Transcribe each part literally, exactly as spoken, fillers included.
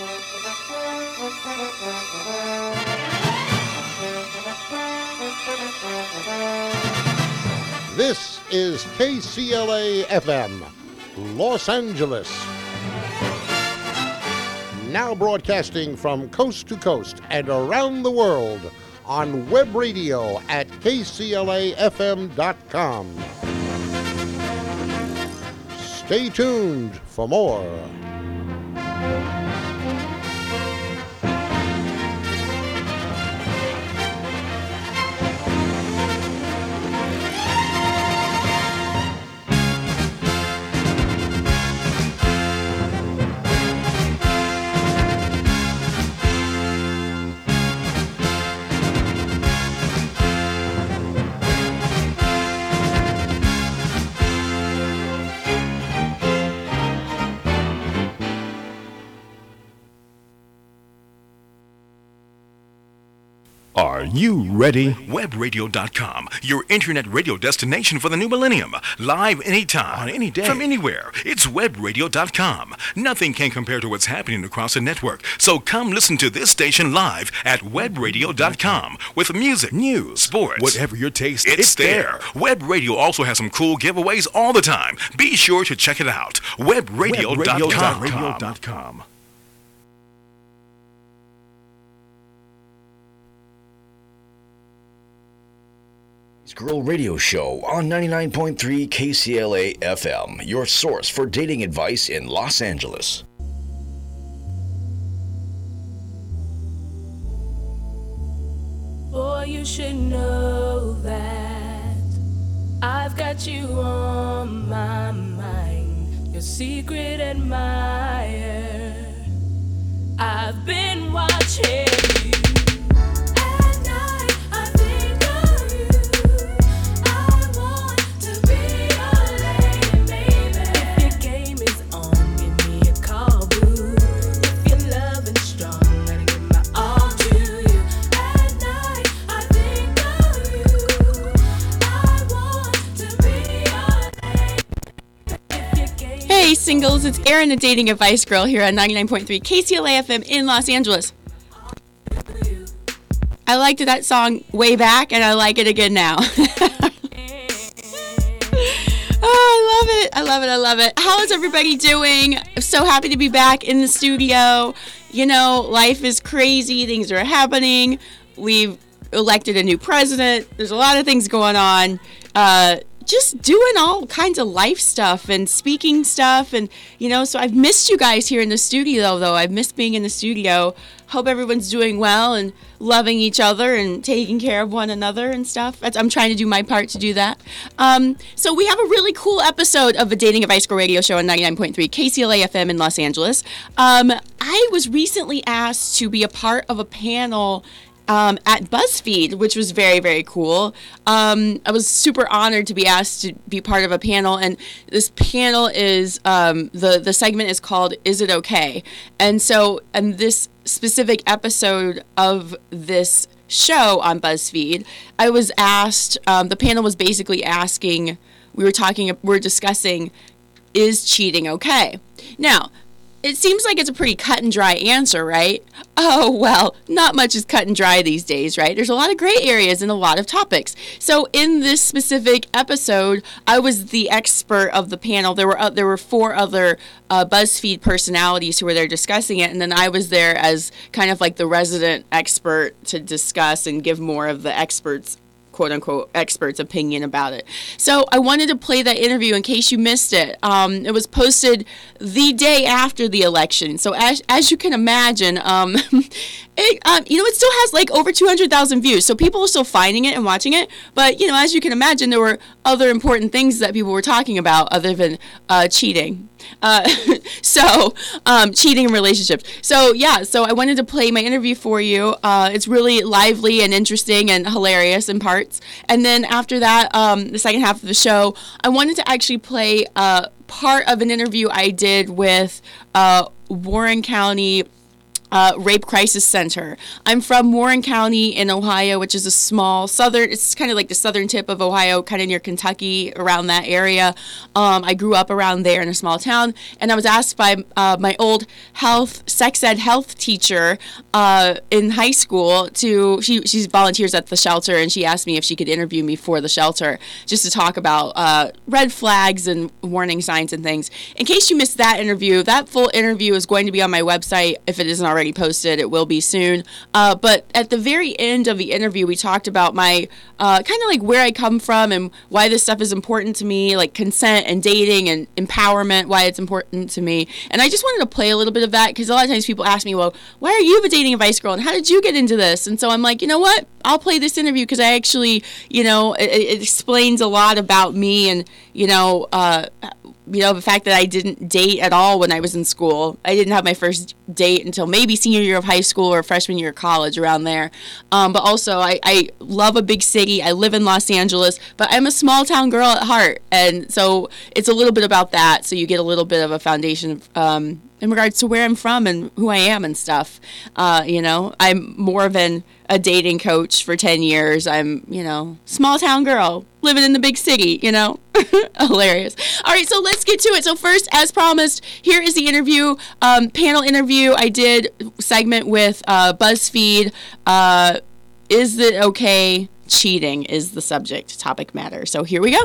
This is K C L A F M, Los Angeles. Now broadcasting from coast to coast and around the world on web radio at K C L A F M dot com. Stay tuned for more. Are you ready? web radio dot com, your internet radio destination for the new millennium. Live anytime, On any day. from anywhere. It's web radio dot com. Nothing can compare to what's happening across the network. So come listen to this station live at web radio dot com with music, News, sports, whatever your taste, It's, it's there. Web Radio also has some cool giveaways all the time. Be sure to check it out. web radio dot com. Girl Radio Show on ninety-nine point three K C L A F M, your source for dating advice in Los Angeles. Boy, you should know that I've got you on my mind, your secret admirer. I've been watching you. Hey singles, it's Erin, the dating advice girl here on ninety-nine point three K C L A F M in Los Angeles. I liked that song way back and I like it again now. Oh, I love it. I love it. I love it. How is everybody doing? I'm so happy to be back in the studio. You know, life is crazy. Things are happening. We've elected a new president. There's a lot of things going on. Uh, just doing all kinds of life stuff and speaking stuff. And, you know, so I've missed you guys here in the studio, though. I've missed being in the studio. Hope everyone's doing well and loving each other and taking care of one another and stuff. That's, I'm trying to do my part to do that. Um, so we have a really cool episode of the Dating Advice Girl Radio Show on ninety-nine point three K C L A F M in Los Angeles. Um, I was recently asked to be a part of a panel Um, at BuzzFeed, which was very, very cool. Um, I was super honored to be asked to be part of a panel, and this panel is, um, the, the segment is called Is It Okay? And so, in this specific episode of this show on BuzzFeed, I was asked, um, the panel was basically asking, we were talking, we were discussing, is cheating okay? Now, it seems like it's a pretty cut and dry answer, right? Oh, well, not much is cut and dry these days, right? There's a lot of gray areas and a lot of topics. So in this specific episode, I was the expert of the panel. There were uh, there were four other uh, BuzzFeed personalities who were there discussing it, and then I was there as kind of like the resident expert to discuss and give more of the experts' quote-unquote expert's opinion about it. So I wanted to play that interview in case you missed it. Um, it was posted the day after the election. So as, as you can imagine, um, it, um, you know, it still has like over two hundred thousand views. So people are still finding it and watching it. But, you know, as you can imagine, there were other important things that people were talking about other than uh, cheating. Uh, so, um, cheating in relationships. So, yeah, so I wanted to play my interview for you. Uh, it's really lively and interesting and hilarious in parts. And then after that, um, the second half of the show, I wanted to actually play uh, part of an interview I did with uh, Warren County uh, Rape Crisis Center. I'm from Warren County in Ohio, which is a small southern, it's kind of like the southern tip of Ohio, kind of near Kentucky, around that area. Um, I grew up around there in a small town, and I was asked by uh, my old health, sex ed health teacher uh, in high school to, she, she volunteers at the shelter, and she asked me if she could interview me for the shelter just to talk about uh, red flags and warning signs and things. In case you missed that interview, that full interview is going to be on my website. If it isn't already posted, it will be soon. Uh, but at the very end of the interview, we talked about my uh, kind of like where I come from and why this stuff is important to me, like consent and dating and empowerment, why it's important to me. And I just wanted to play a little bit of that because a lot of times people ask me, well, why are you the dating advice girl and how did you get into this? And so I'm like, you know what? I'll play this interview because I actually, you know, it, it explains a lot about me and, you know, uh, you know, the fact that I didn't date at all when I was in school. I didn't have my first date until maybe senior year of high school or freshman year of college, around there. Um, but also, I, I love a big city. I live in Los Angeles, but I'm a small town girl at heart. And so it's a little bit about that. So you get a little bit of a foundation um, in regards to where I'm from and who I am and stuff. Uh, you know, I'm more of an a dating coach for ten years. I'm, you know, small town girl living in the big city, you know. Hilarious. All right, so let's get to it. So first, as promised, here is the interview, um, panel interview. I did segment with uh, BuzzFeed. Uh, is it okay cheating is the subject, topic matter. So here we go.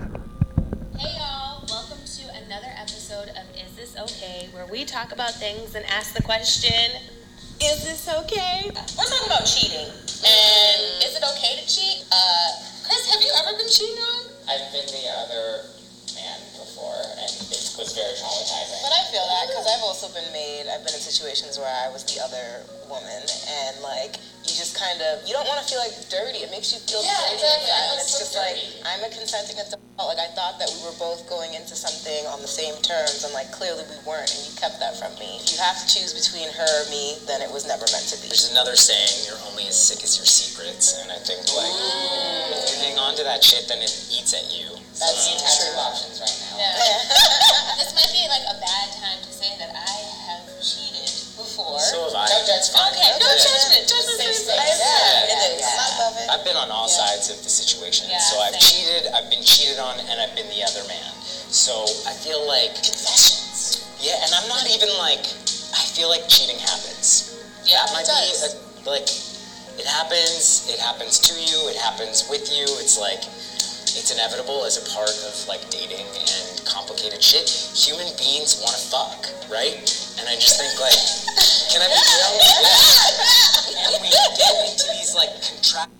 Hey y'all, welcome to another episode of Is This Okay, where we talk about things and ask the question, is this okay? We're talking about cheating. And is it okay to cheat? Uh, Chris, have you ever been cheated on? I've been the other man before, and it was very traumatizing. But I feel that, because I've also been made, I've been in situations where I was the other woman, and like, you just kind of, you don't want to feel like dirty. It makes you feel Yeah, dirty exactly. inside, and it's so just dirty. like, I'm a consenting adult. Like, I thought that we were both going into something on the same terms, and like, clearly we weren't, and you kept that from me. If you have to choose between her or me, then it was never meant to be. There's another saying, you're only as sick as your secrets, and I think, like, mm. if you hang on to that shit, then it eats at you. That's so, true. have two options right now. Yeah. This might be like a bad time to say that I have cheated before. So have I. No, that's fine. Okay, no Yeah. judgment. Judgment Safe is space. yeah, Yeah, yeah, it is. yeah. I love it. I've been on all Yeah. sides of the situation. Yeah, so I've same. cheated, I've been cheated on, and I've been the other man. So I feel like... Confessions. Yeah, and I'm not even like... I feel like cheating happens. Yeah, that might it be, does. a, like... It happens, it happens to you, it happens with you. It's like... It's inevitable as a part of, like, dating and complicated shit. Human beings want to fuck, right? And I just think, like... Can I be real? Yeah. And we get into these, like, contract...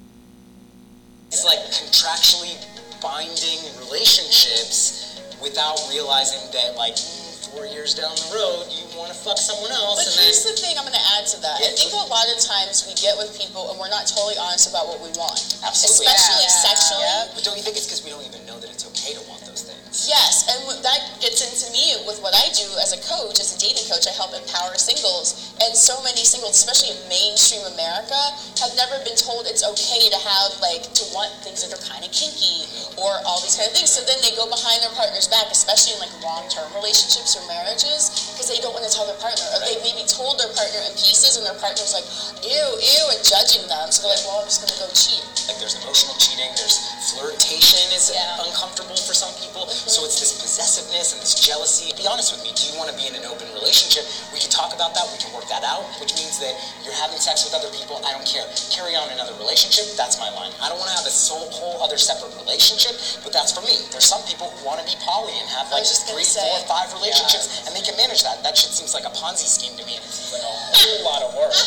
These, like, contractually binding relationships without realizing that, like, four years down the road, you want to fuck someone else. But and here's then, the thing I'm going to add to that. Yeah. I think a lot of times we get with people and we're not totally honest about what we want. Absolutely. Especially Yeah. sexually. Yeah. But don't you think it's because we don't even know that it's okay to want those things? Yes, and what- that gets into me with what I do as a coach, as a dating coach. I help empower singles, and so many singles, especially in mainstream America, have never been told it's okay to have, like, to want things that are kind of kinky or all these kind of things. So then they go behind their partner's back, especially in, like, long-term relationships or marriages, because they don't want to tell their partner. Or they maybe told their partner in pieces, and their partner's like, ew, ew, and judging them. So they're like, well, I'm just going to go cheat. Like, there's emotional cheating, there's flirtation is Yeah. uncomfortable for some people. So it's this possessiveness and this jealousy. Be honest with me, do you want to be in an open relationship? We can talk about that, we can work that out, which means that you're having sex with other people, I don't care. Carry on another relationship, that's my line. I don't want to have a whole, whole other separate relationship, but that's for me. There's some people who want to be poly and have like I was just gonna three, say. four, five relationships, and they can manage that. That shit seems like a Ponzi scheme to me, and it seems like a whole lot of work.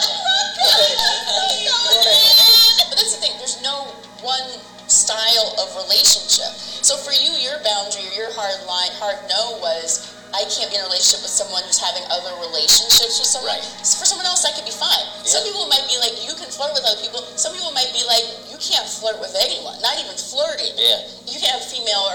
But that's the thing, there's no one style of relationship. So for you, your boundary or your hard line, hard no was, I can't be in a relationship with someone who's having other relationships with someone. Right. So for someone else, that could be fine. Some Yeah. people might be like, you can flirt with other people. Some people might be like, you can't flirt with anyone, not even flirting. Yeah. You can have female or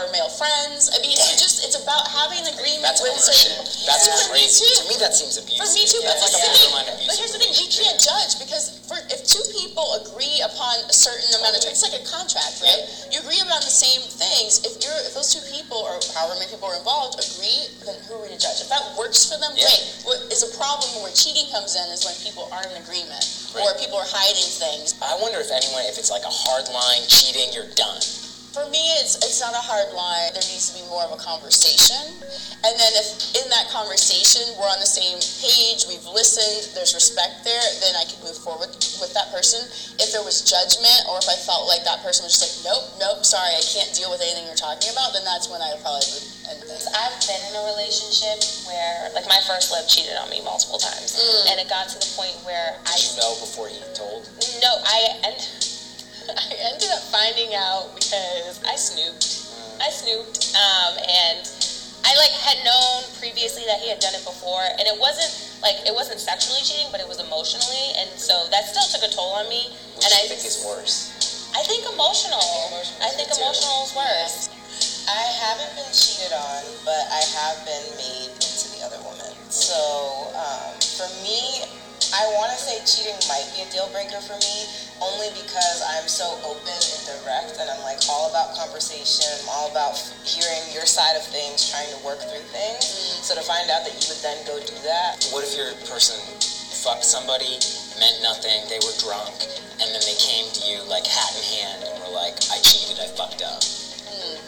our male friends. I mean, it's just, it's about having an agreement That's with ownership. certain... That's For me crazy. too. To me, that seems abusive. For me too, but, That's like a yeah. borderline abusive. But here's the thing, we can't judge, because for, if two people agree upon a certain amount of terms, it's like a contract, right? You agree upon the same things. If you're, if those two people, or however many people are involved, agree, then who are we to judge? If that works for them, Yeah. great. What is a problem where cheating comes in is when people aren't in agreement, or Right. people are hiding things. I wonder if anyone, if it's like a hard line, cheating, you're done. For me, it's it's not a hard line. There needs to be more of a conversation. And then if in that conversation we're on the same page, we've listened, there's respect there, then I can move forward with that person. If there was judgment, or if I felt like that person was just like, nope, nope, sorry, I can't deal with anything you're talking about, then that's when I probably would end things. I've been in a relationship where, like, my first love cheated on me multiple times. Mm. And it got to the point where I... Did you know before he told? No, I... And, I ended up finding out because I snooped. I snooped, um, and I like had known previously that he had done it before, and it wasn't like it wasn't sexually cheating, but it was emotionally, and so that still took a toll on me. Which and do I you think is worse? I think emotional. I think emotional is worse. I haven't been cheated on, but I have been made into the other woman. So um, for me, I want to say cheating might be a deal breaker for me, only because I'm so open and direct, and I'm like all about conversation. I'm all about hearing your side of things, trying to work through things. Mm. So to find out that you would then go do that. What if your person fucked somebody, meant nothing, they were drunk, and then they came to you like hat in hand and were like, I cheated, I fucked up. Mm.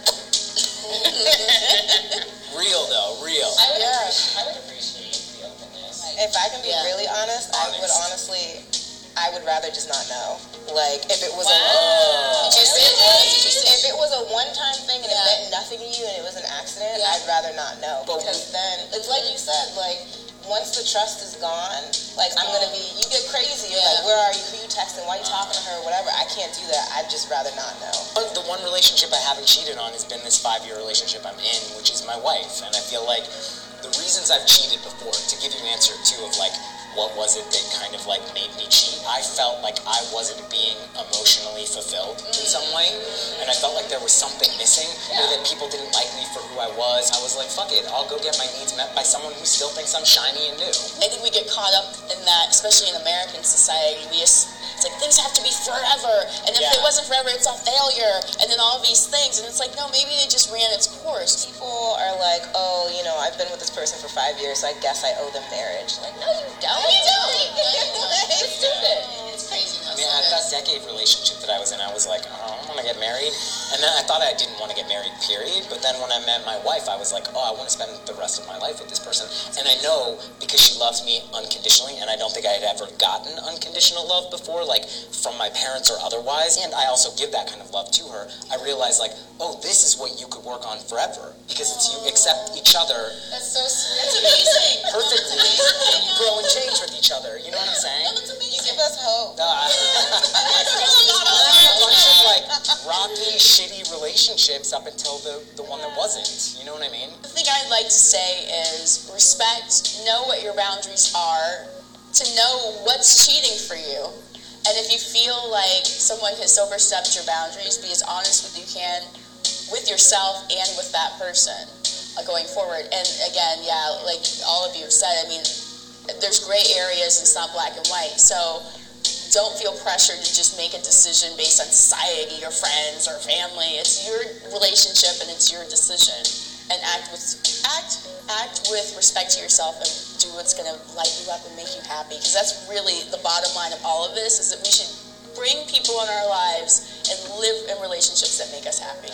Real though, real. I would, Yeah. appreciate, I would appreciate the openness. If I can be Yeah. really honest, I would Honest. honestly, I would rather just not know. Like, if it was Wow. a... Did you say that? Did you say- If it was a one-time thing and Yeah. it meant nothing to you and it was an accident, Yeah. I'd rather not know. But Because then, it's like you said, like, once the trust is gone, like, I'm gonna be, you get crazy. You're Yeah. like, where are you? Who you texting? Why you talking to her? Whatever. I can't do that. I'd just rather not know. But the one relationship I haven't cheated on has been this five-year relationship I'm in, which is my wife. And I feel like the reasons I've cheated before, to give you an answer too of like, what was it that kind of like made me cheat? I felt like I wasn't being emotionally fulfilled in some way. And I felt like there was something missing, or that people didn't like me for who I was. I was like, fuck it, I'll go get my needs met by someone who still thinks I'm shiny and new. I think we get caught up in that, especially in American society. We just, it's like things have to be forever, and if Yeah. it wasn't forever, it's a failure, and then all these things, and it's like, no, maybe it just ran its course. People are like, oh, you know, I've been with this person for five years, so I guess I owe them marriage. Like, No, you don't. No, you don't. It's stupid. It's craziness. I mean, at that decade relationship that I was in, I was like, oh, I want to get married. And then I thought I didn't want to get married, period. But then when I met my wife, I was like, oh, I want to spend the rest of my life with this person. And I know because she loves me unconditionally, and I don't think I had ever gotten unconditional love before, like from my parents or otherwise. And I also give that kind of love to her. I realized, like, oh, this is what you could work on forever. Because it's you accept each other That's so sweet. That's amazing. perfectly, grow and change with each other. You know what I'm saying? No, that's amazing. you give us hope. Uh, a bunch of like rocky, shitty relationships up until the, the one that wasn't. You know what I mean? The thing I'd like to say is respect, know what your boundaries are, to know what's cheating for you. And if you feel like someone has overstepped your boundaries, be as honest with you can with yourself and with that person uh, going forward. And again, yeah, like all of you have said, I mean, there's gray areas, it's not black and white. So don't feel pressured to just make a decision based on society or friends or family. It's your relationship and it's your decision. And act with act act with respect to yourself and do what's going to light you up and make you happy. Because that's really the bottom line of all of this, is that we should bring people in our lives and live in relationships that make us happy.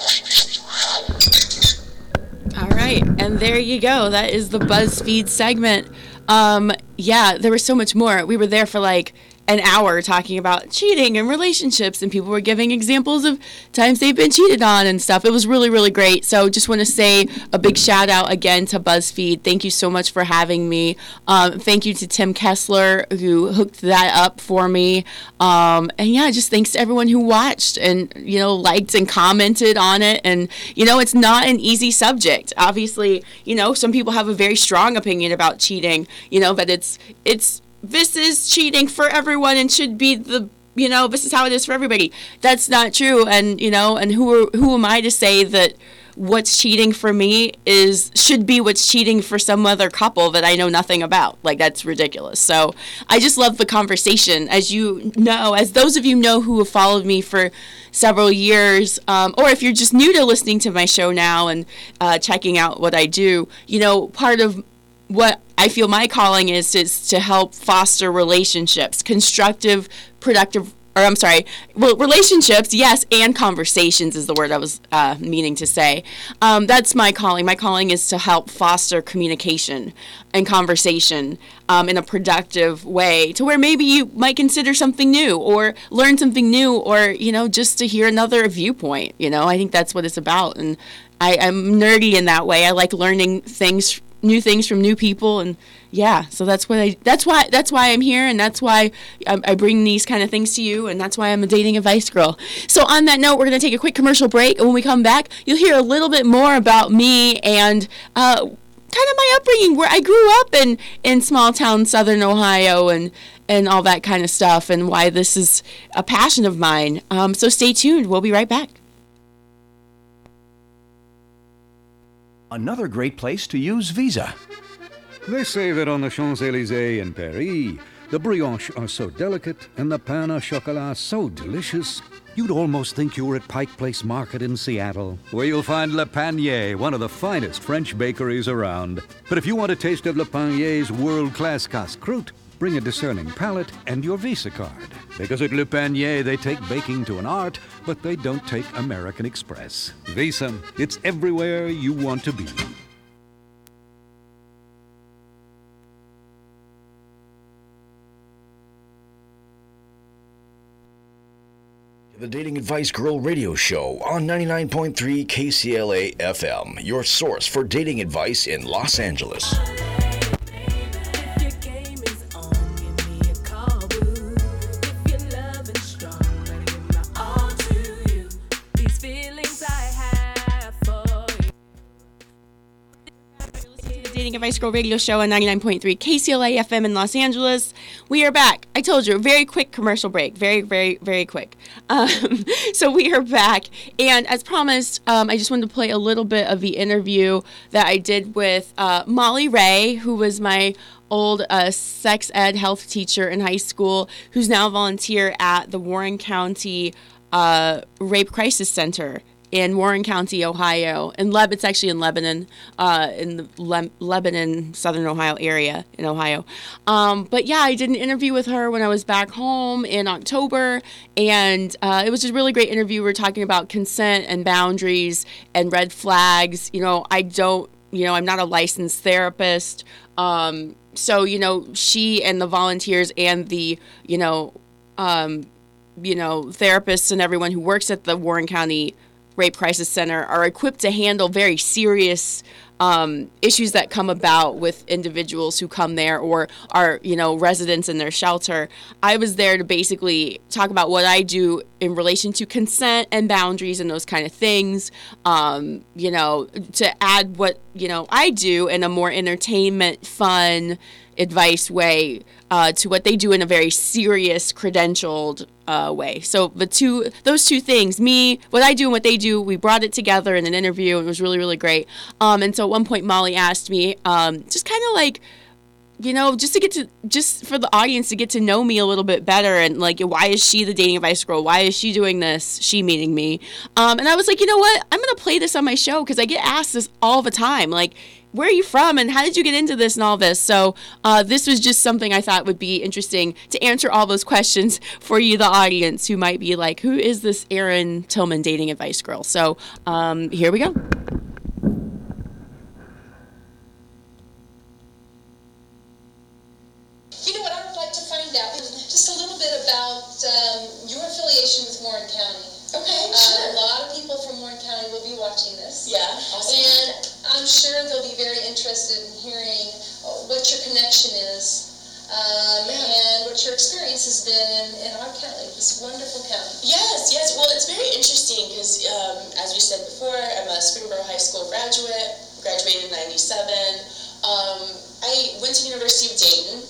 All right, and there you go. That is the BuzzFeed segment. Um, yeah, there was so much more. We were there for like an hour talking about cheating and relationships, and people were giving examples of times they've been cheated on and stuff. It was really, really great. So just want to say a big shout out again to BuzzFeed. Thank you so much for having me. Um, thank you to Tim Kessler who hooked that up for me. Um, and yeah, just thanks to everyone who watched and, you know, liked and commented on it. And, you know, it's not an easy subject. Obviously, you know, some people have a very strong opinion about cheating, you know, but it's, it's, this is cheating for everyone and should be the you know, this is how it is for everybody. That's not true. And, you know, and who are, who am I to say that what's cheating for me is should be what's cheating for some other couple that I know nothing about. Like, that's ridiculous. So I just love the conversation. As you know, as those of you know who have followed me for several years, um, or if you're just new to listening to my show now and uh, checking out what I do, you know, part of what I feel my calling is is to help foster relationships, constructive, productive, or I'm sorry, well, relationships, yes, and conversations is the word I was uh, meaning to say. Um, that's my calling. My calling is to help foster communication and conversation um, in a productive way to where maybe you might consider something new or learn something new or, you know, just to hear another viewpoint. You know, I think that's what it's about. And I, I'm nerdy in that way. I like learning things, new things from new people, and yeah, so that's what I. That's why. That's why I'm here, and that's why I, I bring these kind of things to you, and that's why I'm a dating advice girl. So on that note, we're gonna take a quick commercial break, and when we come back, you'll hear a little bit more about me and uh, kind of my upbringing, where I grew up in in small town Southern Ohio, and and all that kind of stuff, and why this is a passion of mine. Um, so stay tuned. We'll be right back. Another great place to use Visa. They say that on the Champs-Élysées in Paris, the brioches are so delicate and the pain au chocolat so delicious, you'd almost think you were at Pike Place Market in Seattle, where you'll find Le Panier, one of the finest French bakeries around. But if you want a taste of Le Panier's world-class casse-croûte, bring a discerning palate and your Visa card. Because at Le Panier, they take baking to an art, but they don't take American Express. Visa, it's everywhere you want to be. The Dating Advice Girl Radio Show on ninety-nine point three K C L A F M, your source for dating advice in Los Angeles. Dating Advice Girl Radio Show on ninety-nine point three K C L A F M in Los Angeles. We are back. I told you, a very quick commercial break. Very, very, very quick. Um, so we are back. And as promised, um, I just wanted to play a little bit of the interview that I did with uh, Molly Ray, who was my old uh, sex ed health teacher in high school, who's now a volunteer at the Warren County uh, Rape Crisis Center in Warren County, Ohio. In Leb, it's actually in Lebanon, uh, in the Le- Lebanon, Southern Ohio area in Ohio. Um, but yeah, I did an interview with her when I was back home in October, and uh, it was just a really great interview. We were talking about consent and boundaries and red flags. You know, I don't, you know, I'm not a licensed therapist. Um, so, you know, she and the volunteers and the, you know, um, you know, therapists and everyone who works at the Warren County Rape Crisis Center are equipped to handle very serious um, issues that come about with individuals who come there or are, you know, residents in their shelter. I was there to basically talk about what I do in relation to consent and boundaries and those kind of things, um, you know, to add what, you know, I do in a more entertainment, fun, advice way uh, to what they do in a very serious, credentialed uh, way. So the two, those two things, me, what I do and what they do, we brought it together in an interview, and it was really, really great. Um, and so at one point, Molly asked me, um, just kind of like, you know, just to get to, just for the audience to get to know me a little bit better, and like, why is she the dating advice girl? Why is she doing this? She meaning me. Um, and I was like, you know what? I'm going to play this on my show because I get asked this all the time. Like, where are you from and how did you get into this and all this? So uh, this was just something I thought would be interesting to answer all those questions for you, the audience, who might be like, who is this Erin Tillman dating advice girl? So um, here we go. You know what I would like to find out is just a little bit about um, your affiliation with Warren County. Okay, uh, sure. A lot of people from Warren County will be watching this. Yeah, awesome. And I'm sure they'll be very interested in hearing what your connection is um, yeah. and what your experience has been in, in our county, this wonderful county. Yes, yes. Well, it's very interesting because, um, as we said before, I'm a Springboro High School graduate, graduated in ninety-seven. Um, I went to the University of Dayton.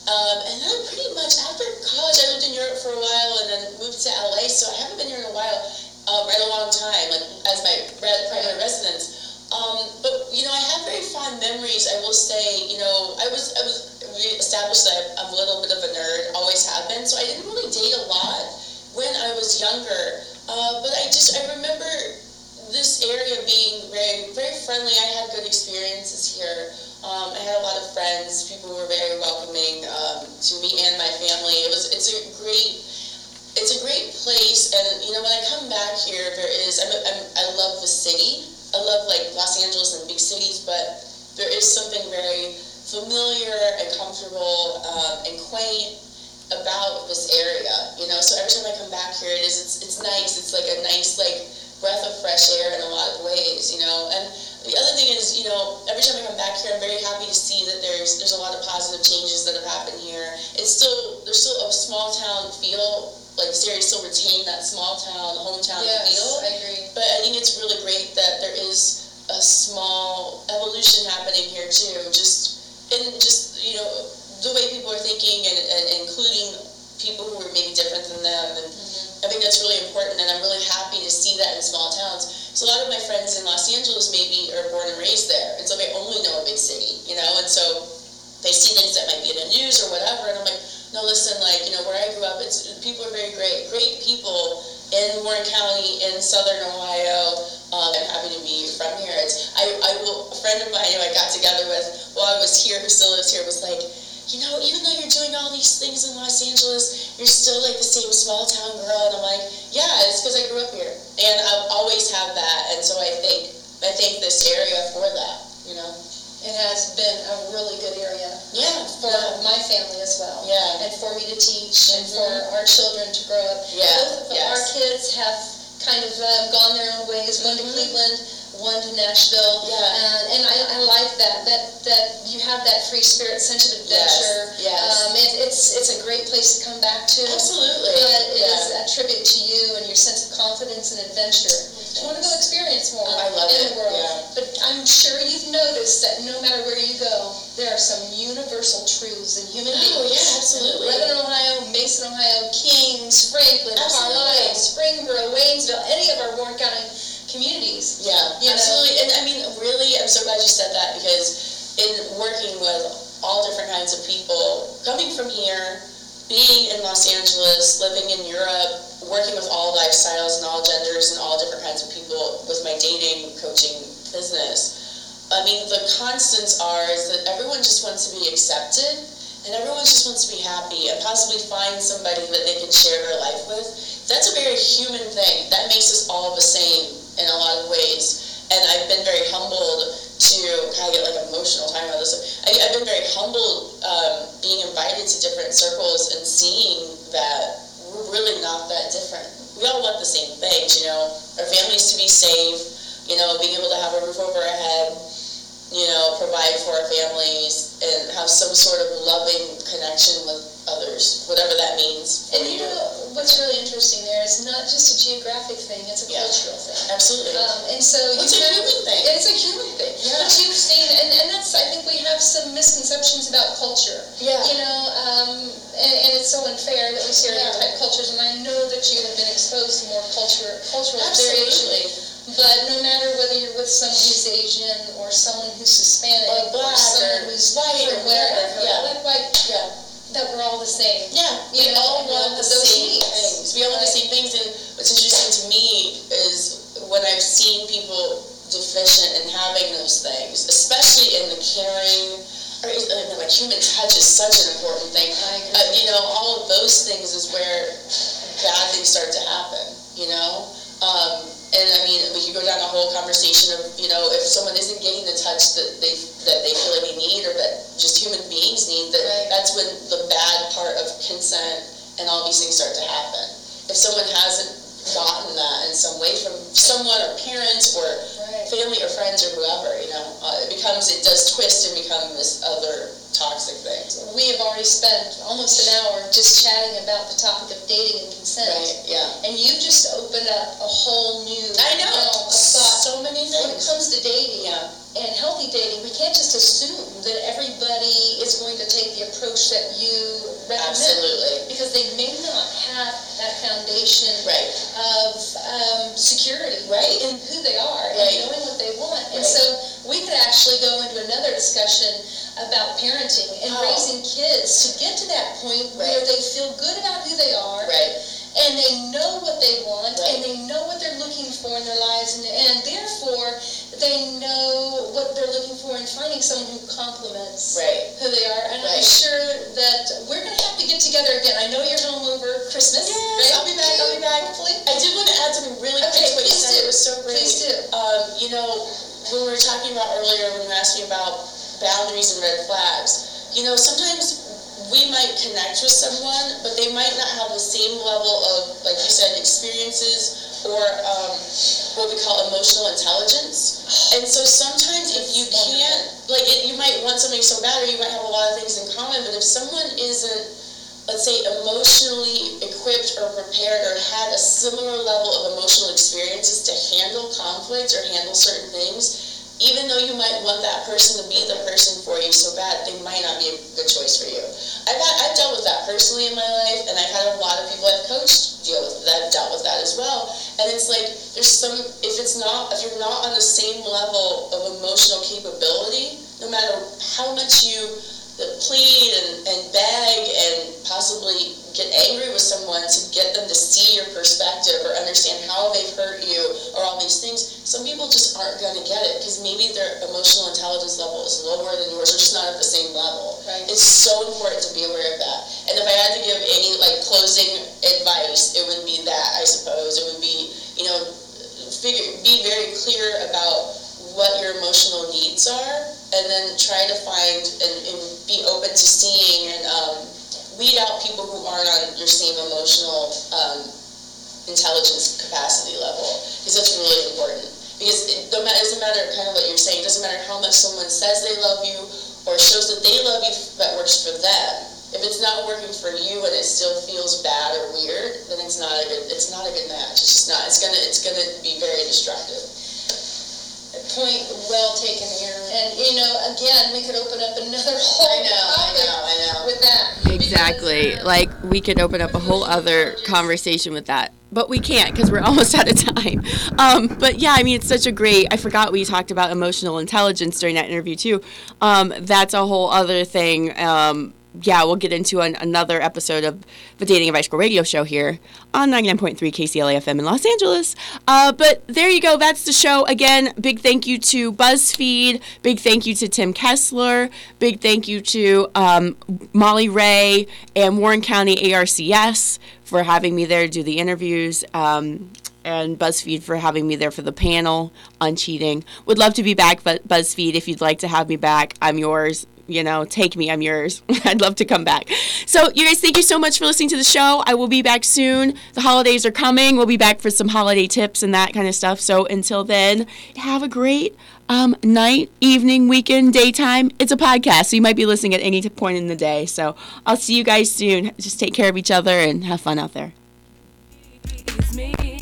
Um, and then pretty much after college, I lived in Europe for a while and then moved to L A, so I haven't been here in a while, um, right a long time, like as my primary residence. Um, but, you know, I have very fond memories, I will say. You know, I was, I was established that I'm a little bit of a nerd, always have been, so I didn't really date a lot when I was younger. Uh, but I just, I remember this area being very, very friendly. I had good experiences here. Um, I had a lot of friends. People were very welcoming um, to me and my family. It was, it's a great, it's a great place. And you know, when I come back here, there is, I'm, I'm, I love the city. I love like Los Angeles and big cities, but there is something very familiar and comfortable um, and quaint about this area. You know, so every time I come back here, it is, it's, it's nice. It's like a nice like breath of fresh air in a lot of ways. You know, and the other thing is, you know, every time I come back here, I'm very happy to see that there's there's a lot of positive changes that have happened here. It's still, there's still a small town feel, like this area still retained that small town, hometown yes, feel. I agree. But I think it's really great that there is a small evolution happening here too, just in just, you know, the way people are thinking and, and including people who are maybe different than them. And mm-hmm. I think that's really important, and I'm really happy to see that in small towns. So a lot of my friends in Los Angeles maybe are born and raised there, and so they only know a big city, you know, and so they see things that might be in the news or whatever, and I'm like, no, listen, like, you know, where I grew up, it's people are very great, great people in Warren County, in Southern Ohio. Um, I'm happy to be from here. It's, I, I will, a friend of mine who I got together with while I was here, who still lives here, was like, you know, even though you're doing all these things in Los Angeles, you're still like the same small town girl. And I'm like, yeah, it's because I grew up here, and I've always had that. And so I think I think this area for that, you know. It has been a really good area. Yeah, for yeah. my family as well. Yeah, and for me to teach, and mm-hmm. for our children to grow up. Yeah, both of yes. our kids have kind of um, gone their own ways. One to mm-hmm. Cleveland, one to Nashville. Yeah, and, and I, I like that. That that you have that free spirit, sense of adventure. Yes. yes. Um, it, it's it's a great place to come back to. Absolutely. But it yeah. is a tribute to you and your sense of confidence and adventure. You want to go experience more I love in it. the world. Yeah. But I'm sure you've noticed that no matter where you go, there are some universal truths in human beings. Oh, yeah, absolutely. Lebanon, Ohio, Mason, Ohio, Kings, Franklin, absolutely. Carlisle, Springboro, Waynesville, any of our Warren County communities. Yeah, you absolutely. Know? And I mean, really, I'm so glad you said that, because in working with all different kinds of people, coming from here, being in Los Angeles, living in Europe, working with all lifestyles and all genders and all different kinds of people with my dating coaching business, I mean, the constants are is that everyone just wants to be accepted, and everyone just wants to be happy and possibly find somebody that they can share their life with. That's a very human thing. That makes us all the same in a lot of ways. And I've been very humbled to kind of get like emotional talking about this. I, I've been very humbled um, being invited to different circles and seeing that we're really not that different. We all want the same things, you know, our families to be safe, you know, being able to have a roof over our head, you know, provide for our families, and have some sort of loving connection with others, whatever that means. And you know, what's really interesting there is not just a geographic thing, it's a yeah. cultural thing. Absolutely. Um, and so well, it's a have, human thing. It's a human thing. Yeah. But you've seen, and, and that's, I think we have some misconceptions about culture. Yeah. You know, um, and, and it's so unfair that we stereotype yeah. cultures, and I know that you have been exposed to more culture, cultural Absolutely. variation. But no matter whether you're with someone who's Asian or someone who's Hispanic or black or someone or who's white or whatever, yeah. like white, yeah. that we're all the same. Yeah, you we know, all want the same needs. things. We all want the same things, and what's interesting to me is when I've seen people deficient in having those things, especially in the caring, or I mean, like human touch is such an important thing. I agree. Uh, you know, all of those things is where bad things start to happen, you know? Um, and I mean, we could go down a whole conversation of, you know, if someone isn't getting the touch that they that they feel like they need, or that just human beings need, that right. that's when the bad part of consent and all these things start to happen. If someone hasn't gotten that in some way from someone, or parents, or right. family, or friends, or whoever, you know, uh, it becomes, it does twist and become this other toxic thing. We have already spent almost an hour just chatting about the topic of dating and consent. Right, yeah. And you just opened up a whole new I know. realm of thought. So many things. when it comes to dating Yeah. and healthy dating, we can't just assume that everybody is going to take the approach that you recommend. Absolutely. Because they may not have that foundation Right. of um, security Right. in who they are Right. and knowing what they want. And Right. so we could actually go into another discussion about parenting and Oh. raising kids to get to that point where Right. they feel good about who they are. Right. And they know what they want, Right. and they know what they're looking for in their lives, and, and therefore they know what they're looking for in finding someone who complements Right. who they are. And I'm Right. sure that we're going to have to get together again. I know you're home over Christmas. Yes, right? I'll be back, I'll be back. Hopefully. I did want to add something really quick Okay, to what you please said. do. It was so great. Please do. Um, you know, when we were talking about earlier, when you asked me about boundaries and red flags, you know, sometimes we might connect with someone, but they might not have the same level of, like you said, experiences or um, what we call emotional intelligence. And so sometimes if you can't, like, it, you might want something so bad, or you might have a lot of things in common, but if someone isn't, let's say, emotionally equipped or prepared or had a similar level of emotional experiences to handle conflict or handle certain things, even though you might want that person to be the person for you so bad, they might not be a good choice for you. I've, had, I've dealt with that personally in my life, and I've had a lot of people I've coached deal with that, have dealt with that as well. And it's like, there's some, if it's not, if you're not on the same level of emotional capability, no matter how much you plead and, and beg and possibly get angry with someone to get them to see your perspective or understand how they've hurt you or all these things, some people just aren't going to get it because maybe their emotional intelligence level is lower than yours or just not at the same level. Right. It's so important to be aware of that. And if I had to give any like closing advice, it would be that, I suppose. It would be, you know, figure, be very clear about what your emotional needs are, and then try to find and, and be open to seeing and um, weed out people who aren't on your same emotional um, intelligence capacity level, because that's really important. Because it doesn't matter kind of what you're saying, it doesn't matter how much someone says they love you or shows that they love you, that works for them. If it's not working for you and it still feels bad or weird, then it's not a good it's not a good match. It's just not. It's gonna it's gonna be very destructive. Point well taken, Aaron. And, you know, again, we could open up another whole I know, I topic know, I know. with that. Exactly. Like, we could open up a whole other conversation with that. But we can't because we're almost out of time. Um, but yeah, I mean, it's such a great, I forgot we talked about emotional intelligence during that interview too. Um, that's a whole other thing. Um, yeah, we'll get into an, another episode of the Dating Advice Girl radio show here on ninety-nine point three K C L A F M in Los Angeles. Uh, but there you go. That's the show. Again, big thank you to BuzzFeed. Big thank you to Tim Kessler. Big thank you to um, Molly Ray and Warren County A R C S for having me there to do the interviews. Um, and BuzzFeed for having me there for the panel on cheating. Would love to be back, but BuzzFeed, if you'd like to have me back, I'm yours. You know, take me, I'm yours. I'd love to come back. So, you guys, thank you so much for listening to the show. I will be back soon. The holidays are coming. We'll be back for some holiday tips and that kind of stuff. So, until then, have a great um, night, evening, weekend, daytime. It's a podcast, so you might be listening at any point in the day. So, I'll see you guys soon. Just take care of each other and have fun out there. It's me.